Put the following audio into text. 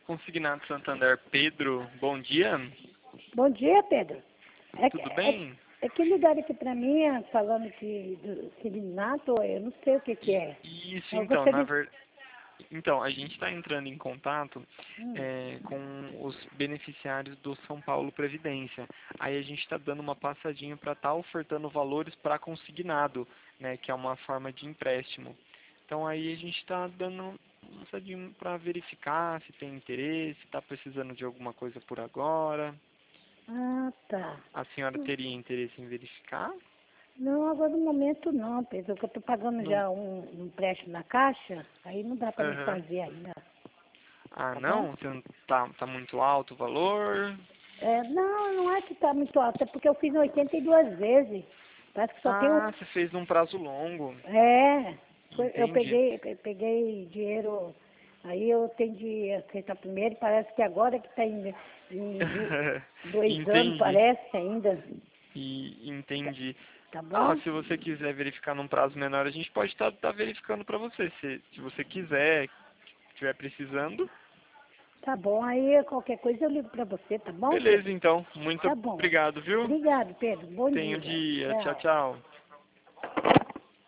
Consignado Santander, Pedro, bom dia. Bom dia, Pedro. Tudo bem? É que ligaram aqui pra mim falando que do Signato, eu não sei o que que é. Isso, Eu então, gostaria... Então, a gente está entrando em contato Hum. com os beneficiários do São Paulo Previdência. Aí a gente está dando uma passadinha para estar ofertando valores para consignado, né, que é uma forma de empréstimo. Então aí a gente está dando uma passadinha para verificar se tem interesse, se está precisando de alguma coisa por agora. Ah, tá. A senhora teria interesse em verificar? Não, agora no momento não, Pedro, porque eu tô pagando Não. já um empréstimo na Caixa, aí não dá pra me Aham. fazer ainda, Ah, tá bom? não? Você não tá muito alto o valor? Não é que tá muito alto, é porque eu fiz 82 vezes. Parece que só tem um... Ah, você fez num prazo longo. Eu Entendi. peguei dinheiro, aí eu tenho de aceitar primeiro, parece que agora que está em 2 anos, Entendi. parece ainda, Entendi. tá Ah, bom? se você quiser verificar num prazo menor, a gente pode estar verificando para você. Se você quiser, estiver precisando. Tá bom, aí qualquer coisa eu ligo para você, tá bom, Beleza, Pedro? então. Muito Tá bom. obrigado, viu? Obrigado, Pedro. Bom Tenha um dia. dia. Tchau, Tchau. tchau.